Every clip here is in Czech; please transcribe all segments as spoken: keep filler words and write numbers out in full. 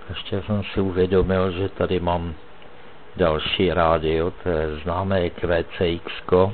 Ještě jsem si uvědomil, že tady mám další rádio, to je známé Q C X ko.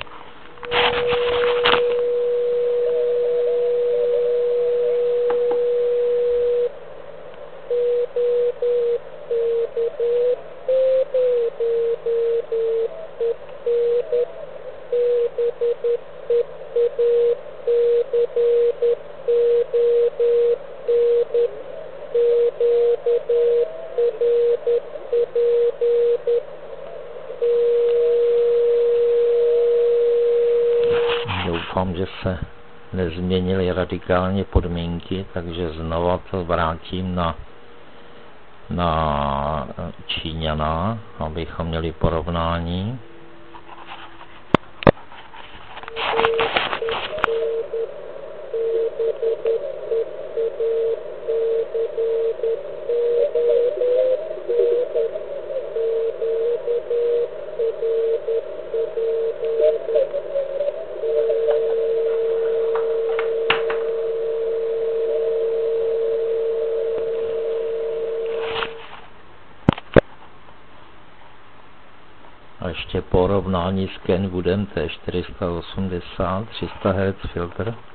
Doufám, že se nezměnily radikálně podmínky, takže znova to vrátím na, na Číňana, abychom měli porovnání. A ještě porovnání s Kenwoodem, to je čtyři sta osmdesát, tři sta hertzů filtr.